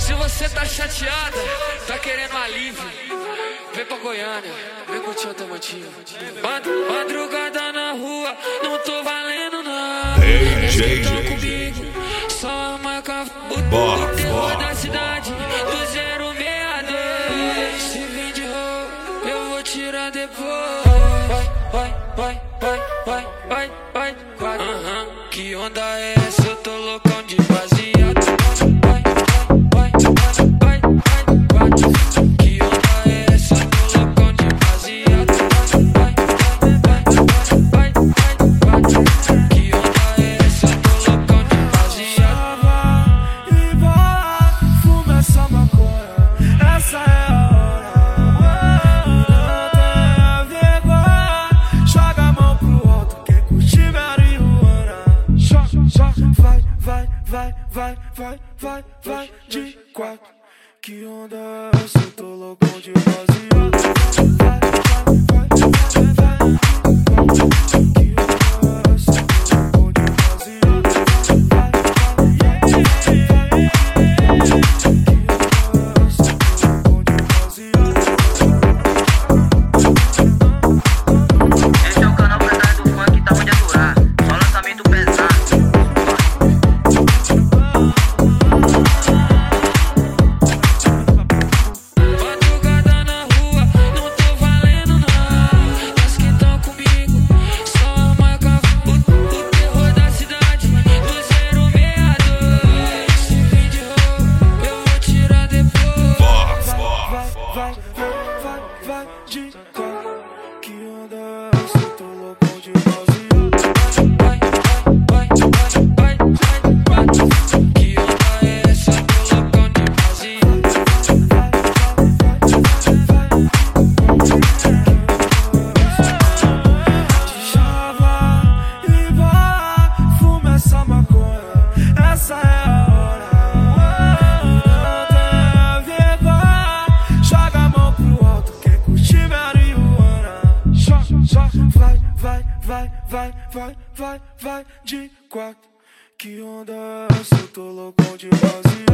Se você tá chateada, tá querendo alívio, vem pra Goiânia, vem curtir o Automotivo. Madrugada na rua, não tô valendo nada. DJ comigo, só a marca, o terror da cidade, do 062. Se vir de roupa, eu vou tirar depois. Vai, que onda é essa? Eu tô loucão de baseado. Que onda é essa? Eu tô loucão de baseado. Que onda é essa? Eu tô loucão de baseado. E bola, fuma essa maconha, essa é a hora. Não tenha vergonha, joga a mão pro alto, quem curtir marihuana. Vai de quatro. Que onda é essa? Eu tô loucão de baseado. Esse é o canal Cantar do Funk, tá onde aturar. Só lançamento pesado. Madrugada na rua, não tô valendo nada. As que tão comigo, só a marca, o terror da cidade, do 062. Se vir de roupa, eu vou tirar depois. Vai de quatro. Que onda é essa? Eu tô loucão de baseado. Que onda é essa? Eu tô loucão de baseado. Chava e bola, fuma essa maconha, essa é a hora. Não tenha vergonha, joga a mão pro alto, quem curtir marihuana. Vai de quatro. Que onda é essa? Eu tô loucão de baseado.